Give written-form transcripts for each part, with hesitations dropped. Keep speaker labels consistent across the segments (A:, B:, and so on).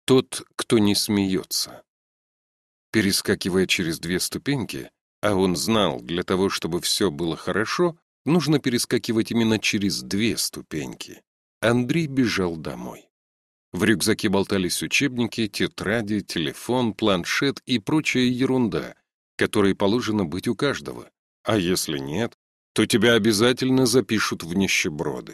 A: Тот, кто не смеется. Перескакивая через 2 ступеньки, а он знал, для того, чтобы все было хорошо, нужно перескакивать именно через 2 ступеньки. Андрей бежал домой. В рюкзаке болтались учебники, тетради, телефон, планшет и прочая ерунда, которой положено быть у каждого. А если нет, то тебя обязательно запишут в нищеброды.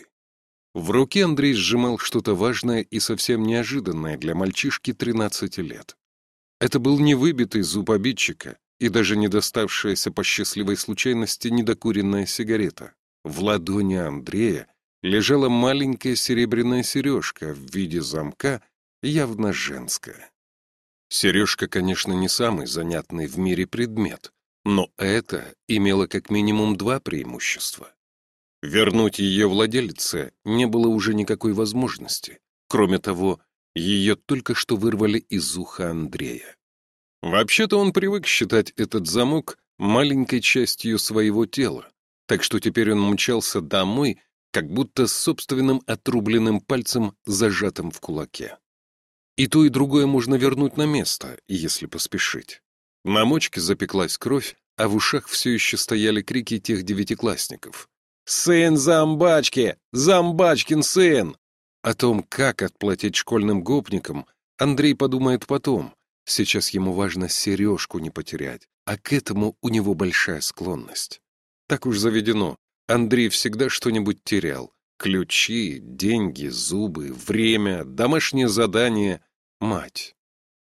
A: В руке Андрей сжимал что-то важное и совсем неожиданное для мальчишки 13 лет. Это был не выбитый зуб обидчика и даже не доставшаяся по счастливой случайности недокуренная сигарета. В ладони Андрея лежала маленькая серебряная сережка в виде замка, явно женская. Сережка, конечно, не самый занятный в мире предмет, но это имело как минимум 2 преимущества. Вернуть ее владелице не было уже никакой возможности. Кроме того, ее только что вырвали из уха Андрея. Вообще-то он привык считать этот замок маленькой частью своего тела, так что теперь он мчался домой, как будто с собственным отрубленным пальцем, зажатым в кулаке. И то, и другое можно вернуть на место, если поспешить. На мочке запеклась кровь, а в ушах все еще стояли крики тех 9-классников. «Сын зомбачки! Зомбачкин сын!» О том, как отплатить школьным гопникам, Андрей подумает потом. Сейчас ему важно сережку не потерять, а к этому у него большая склонность. Так уж заведено. Андрей всегда что-нибудь терял. Ключи, деньги, зубы, время, домашнее задание, мать.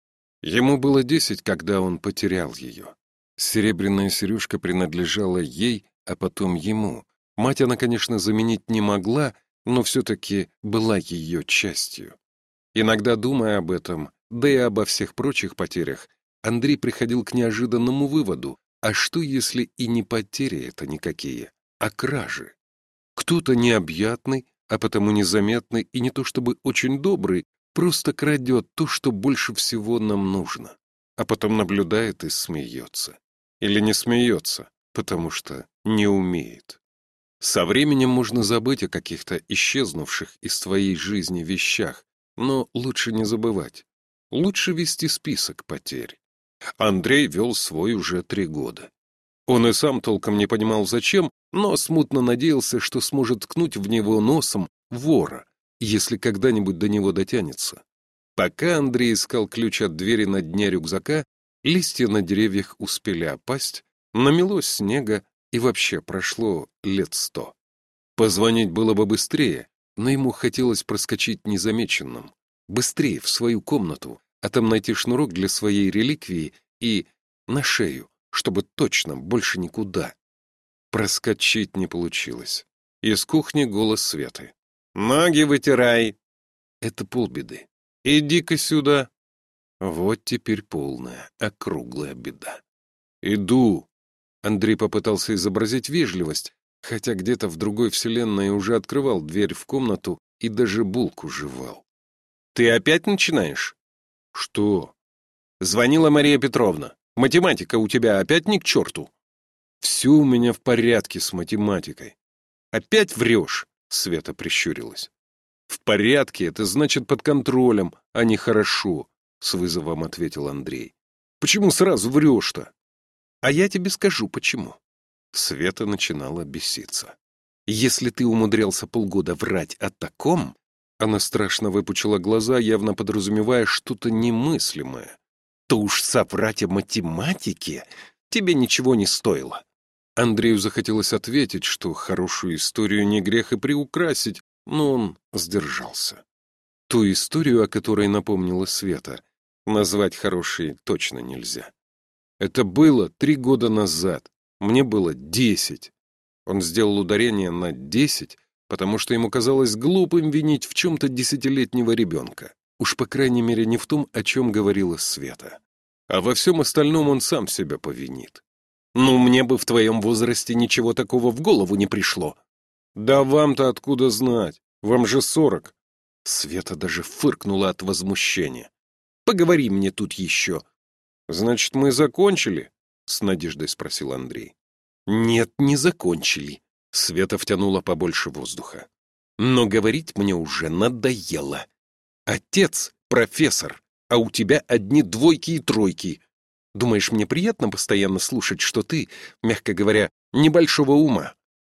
A: Ему было 10, когда он потерял ее. Серебряная сережка принадлежала ей, а потом ему. Мать она, конечно, заменить не могла, но все-таки была ее частью. Иногда, думая об этом, да и обо всех прочих потерях, Андрей приходил к неожиданному выводу, а что если и не потери это никакие, а кражи? Кто-то необъятный, а потому незаметный и не то чтобы очень добрый, просто крадет то, что больше всего нам нужно, а потом наблюдает и смеется. Или не смеется, потому что не умеет. Со временем можно забыть о каких-то исчезнувших из твоей жизни вещах, но лучше не забывать. Лучше вести список потерь. Андрей вел свой уже 3 года. Он и сам толком не понимал, зачем, но смутно надеялся, что сможет ткнуть в него носом вора, если когда-нибудь до него дотянется. Пока Андрей искал ключ от двери на дне рюкзака, листья на деревьях успели опасть, намелось снега, и вообще прошло лет 100. Позвонить было бы быстрее, но ему хотелось проскочить незамеченным. Быстрее в свою комнату, а там найти шнурок для своей реликвии и на шею, чтобы точно больше никуда. Проскочить не получилось. Из кухни голос Светы. «Ноги вытирай!» Это полбеды. «Иди-ка сюда!» Вот теперь полная, округлая беда. «Иду!» Андрей попытался изобразить вежливость, хотя где-то в другой вселенной уже открывал дверь в комнату и даже булку жевал. «Ты опять начинаешь?» «Что?» «Звонила Мария Петровна. Математика у тебя опять ни к черту?» «Все у меня в порядке с математикой». «Опять врешь?» — Света прищурилась. «В порядке — это значит под контролем, а не хорошо», — с вызовом ответил Андрей. «Почему сразу врешь-то?» «А я тебе скажу, почему». Света начинала беситься. «Если ты умудрялся полгода врать о таком...» Она страшно выпучила глаза, явно подразумевая что-то немыслимое. «То уж соврать о математике тебе ничего не стоило». Андрею захотелось ответить, что хорошую историю не грех и приукрасить, но он сдержался. Ту историю, о которой напомнила Света, назвать хорошей точно нельзя. Это было 3 года назад. Мне было 10. Он сделал ударение на 10, потому что ему казалось глупым винить в чем-то 10-летнего ребенка. Уж по крайней мере не в том, о чем говорила Света. А во всем остальном он сам себя повинит. «Ну, мне бы в твоем возрасте ничего такого в голову не пришло». «Да вам-то откуда знать? Вам же 40». Света даже фыркнула от возмущения. «Поговори мне тут еще». «Значит, мы закончили?» — с надеждой спросил Андрей. «Нет, не закончили». Света втянула побольше воздуха. «Но говорить мне уже надоело. Отец — профессор, а у тебя одни двойки и тройки. Думаешь, мне приятно постоянно слушать, что ты, мягко говоря, небольшого ума?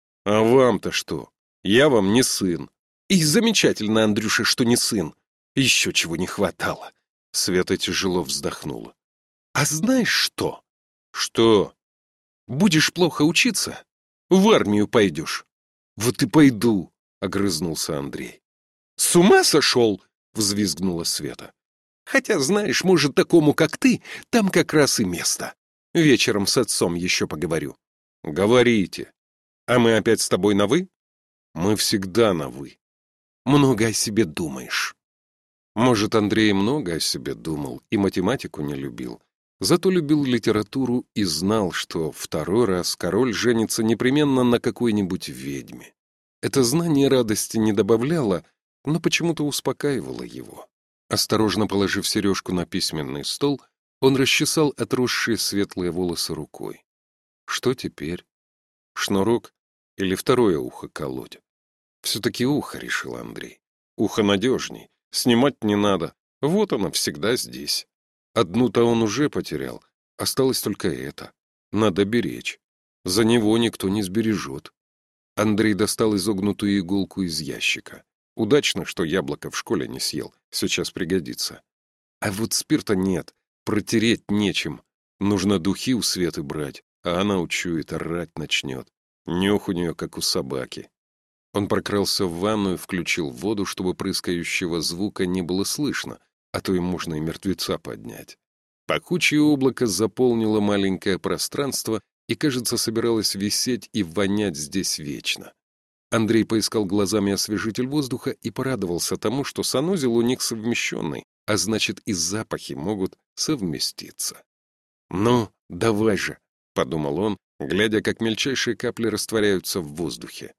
A: А вам-то что? Я вам не сын. И замечательно, Андрюша, что не сын. Еще чего не хватало. Света тяжело вздохнула. А знаешь что? Что? Будешь плохо учиться? В армию пойдешь. Вот и пойду, огрызнулся Андрей. С ума сошел? Взвизгнула Света. Хотя, знаешь, может, такому, как ты, там как раз и место. Вечером с отцом еще поговорю. Говорите. А мы опять с тобой на «вы»? Мы всегда на «вы». Много о себе думаешь. Может, Андрей много о себе думал и математику не любил, зато любил литературу и знал, что второй раз король женится непременно на какой-нибудь ведьме. Это знание радости не добавляло, но почему-то успокаивало его. Осторожно положив сережку на письменный стол, он расчесал отросшие светлые волосы рукой. Что теперь? Шнурок или второе ухо колоть? Все-таки ухо, решил Андрей. Ухо надежней, снимать не надо, вот оно всегда здесь. Одну-то он уже потерял, осталось только это. Надо беречь. За него никто не сбережет. Андрей достал изогнутую иголку из ящика. Удачно, что яблоко в школе не съел, сейчас пригодится. А вот спирта нет, протереть нечем. Нужно духи у Светы брать, а она учует, орать начнет. Нюх у нее, как у собаки. Он прокрался в ванную, включил воду, чтобы прыскающего звука не было слышно, а то и можно и мертвеца поднять. Пахучее облако заполнило маленькое пространство и, кажется, собиралось висеть и вонять здесь вечно. Андрей поискал глазами освежитель воздуха и порадовался тому, что санузел у них совмещенный, а значит, и запахи могут совместиться. «Ну, давай же», — подумал он, глядя, как мельчайшие капли растворяются в воздухе.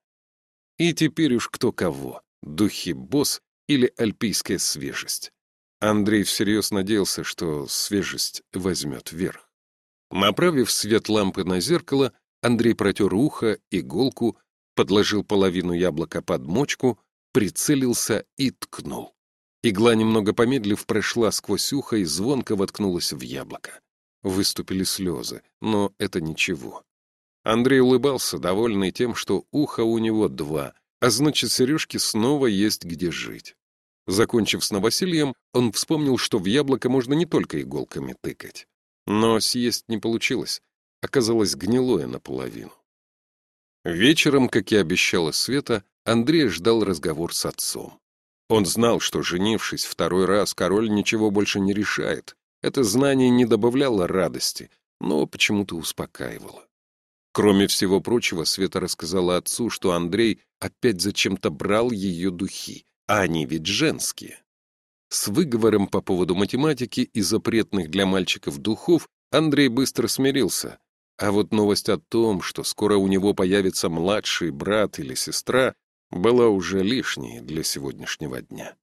A: И теперь уж кто кого, духи Босс или альпийская свежесть. Андрей всерьез надеялся, что свежесть возьмет верх. Направив свет лампы на зеркало, Андрей протер ухо, иголку, подложил половину яблока под мочку, прицелился и ткнул. Игла, немного помедлив, прошла сквозь ухо и звонко воткнулась в яблоко. Выступили слезы, но это ничего. Андрей улыбался, довольный тем, что ухо у него два, а значит, Сережке снова есть где жить. Закончив с новосельем, он вспомнил, что в яблоко можно не только иголками тыкать. Но съесть не получилось, оказалось гнилое наполовину. Вечером, как и обещала Света, Андрей ждал разговор с отцом. Он знал, что, женившись второй раз, король ничего больше не решает. Это знание не добавляло радости, но почему-то успокаивало. Кроме всего прочего, Света рассказала отцу, что Андрей опять зачем-то брал ее духи, а они ведь женские. С выговором по поводу математики и запретных для мальчиков духов Андрей быстро смирился, а вот новость о том, что скоро у него появится младший брат или сестра, была уже лишней для сегодняшнего дня.